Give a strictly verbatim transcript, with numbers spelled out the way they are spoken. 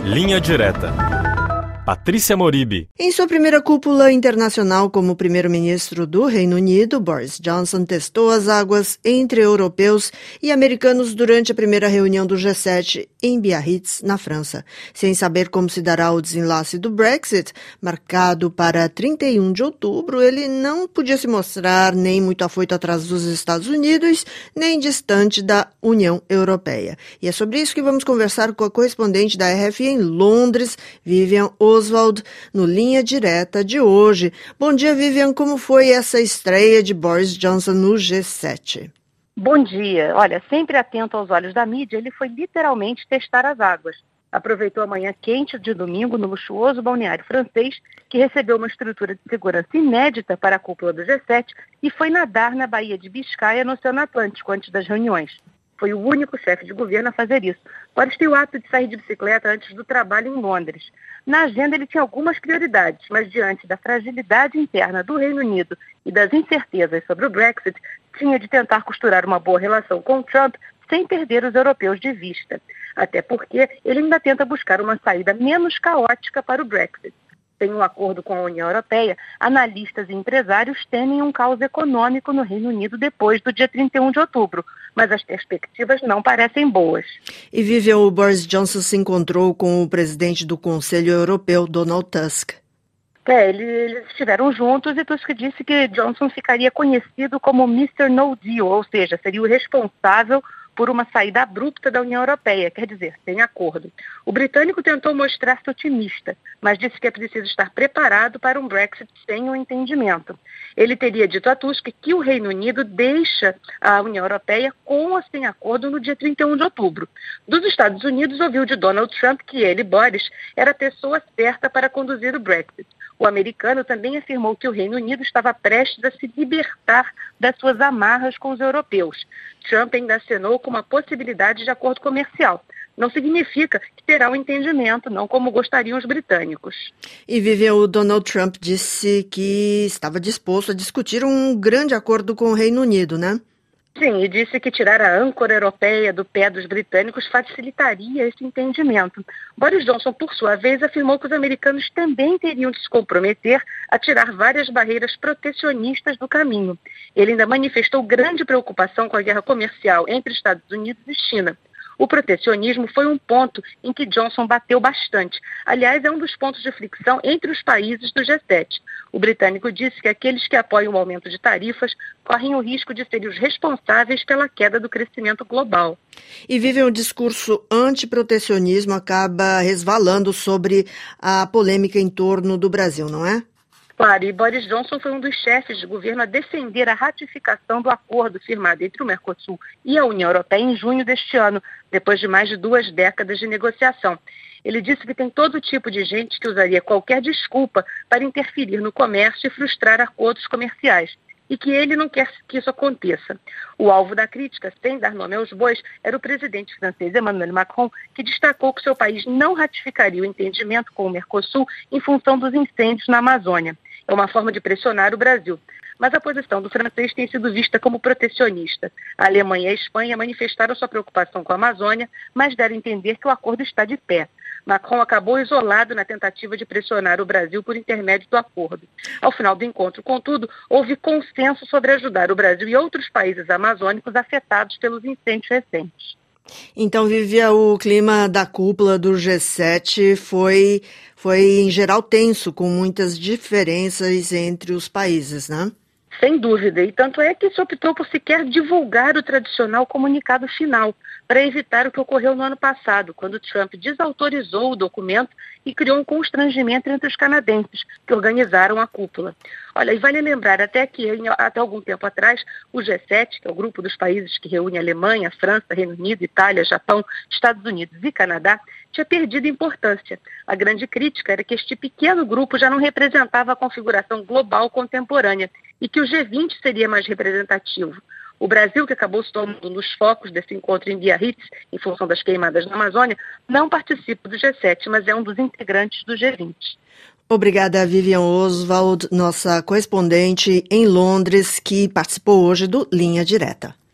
Linha Direta. Patrícia Moribe. Em sua primeira cúpula internacional como primeiro-ministro do Reino Unido, Boris Johnson testou as águas entre europeus e americanos durante a primeira reunião do G sete em Biarritz, na França. Sem saber como se dará o desenlace do Brexit, marcado para trinta e um de outubro, ele não podia se mostrar nem muito afoito atrás dos Estados Unidos, nem distante da União Europeia. E é sobre isso que vamos conversar com a correspondente da R F I em Londres, Vivian Oswald, no Linha Direta de hoje. Bom dia, Vivian. Como foi essa estreia de Boris Johnson no G sete? Bom dia. Olha, sempre atento aos olhos da mídia, ele foi literalmente testar as águas. Aproveitou a manhã quente de domingo no luxuoso balneário francês, que recebeu uma estrutura de segurança inédita para a cúpula do G sete e foi nadar na Baía de Biscaia, no Oceano Atlântico, antes das reuniões. Foi o único chefe de governo a fazer isso. Boris tem o hábito de sair de bicicleta antes do trabalho em Londres. Na agenda ele tinha algumas prioridades, mas diante da fragilidade interna do Reino Unido e das incertezas sobre o Brexit, tinha de tentar costurar uma boa relação com Trump sem perder os europeus de vista. Até porque ele ainda tenta buscar uma saída menos caótica para o Brexit. Sem um acordo com a União Europeia, analistas e empresários temem um caos econômico no Reino Unido depois do dia trinta e um de outubro, mas as perspectivas não parecem boas. E Vivian, o Boris Johnson se encontrou com o presidente do Conselho Europeu, Donald Tusk. É, eles estiveram juntos e Tusk disse que Johnson ficaria conhecido como mister No Deal, ou seja, seria o responsável por uma saída abrupta da União Europeia, quer dizer, sem acordo. O britânico tentou mostrar-se otimista, mas disse que é preciso estar preparado para um Brexit sem um entendimento. Ele teria dito a Tusk que o Reino Unido deixa a União Europeia com ou sem acordo no dia trinta e um de outubro. Dos Estados Unidos, ouviu de Donald Trump que ele, Boris, era a pessoa certa para conduzir o Brexit. O americano também afirmou que o Reino Unido estava prestes a se libertar das suas amarras com os europeus. Trump ainda acenou com uma possibilidade de acordo comercial. Não significa que terá um entendimento, não como gostariam os britânicos. E Vivian, o Donald Trump disse que estava disposto a discutir um grande acordo com o Reino Unido, né? Sim, e disse que tirar a âncora europeia do pé dos britânicos facilitaria esse entendimento. Boris Johnson, por sua vez, afirmou que os americanos também teriam de se comprometer a tirar várias barreiras protecionistas do caminho. Ele ainda manifestou grande preocupação com a guerra comercial entre Estados Unidos e China. O protecionismo foi um ponto em que Johnson bateu bastante. Aliás, é um dos pontos de fricção entre os países do G sete. O britânico disse que aqueles que apoiam o aumento de tarifas correm o risco de serem os responsáveis pela queda do crescimento global. E Vivian, o discurso antiprotecionismo acaba resvalando sobre a polêmica em torno do Brasil, não é? Claro, e Boris Johnson foi um dos chefes de governo a defender a ratificação do acordo firmado entre o Mercosul e a União Europeia em junho deste ano, depois de mais de duas décadas de negociação. Ele disse que tem todo tipo de gente que usaria qualquer desculpa para interferir no comércio e frustrar acordos comerciais, e que ele não quer que isso aconteça. O alvo da crítica, sem dar nome aos bois, era o presidente francês Emmanuel Macron, que destacou que seu país não ratificaria o entendimento com o Mercosul em função dos incêndios na Amazônia. É uma forma de pressionar o Brasil. Mas a posição do francês tem sido vista como protecionista. A Alemanha e a Espanha manifestaram sua preocupação com a Amazônia, mas deram a entender que o acordo está de pé. Macron acabou isolado na tentativa de pressionar o Brasil por intermédio do acordo. Ao final do encontro, contudo, houve consenso sobre ajudar o Brasil e outros países amazônicos afetados pelos incêndios recentes. Então, Vivian, o clima da cúpula do G sete foi, foi, em geral, tenso, com muitas diferenças entre os países, né? Sem dúvida, e tanto é que se optou por sequer divulgar o tradicional comunicado final, para evitar o que ocorreu no ano passado, quando Trump desautorizou o documento e criou um constrangimento entre os canadenses, que organizaram a cúpula. Olha, e vale lembrar até que, até algum tempo atrás, o G sete, que é o grupo dos países que reúne Alemanha, França, Reino Unido, Itália, Japão, Estados Unidos e Canadá, tinha perdido importância. A grande crítica era que este pequeno grupo já não representava a configuração global contemporânea e que o G vinte seria mais representativo. O Brasil, que acabou se tornando nos focos desse encontro em Biarritz, em função das queimadas na Amazônia, não participa do G sete, mas é um dos integrantes do G vinte. Obrigada, Vivian Oswald, nossa correspondente em Londres, que participou hoje do Linha Direta.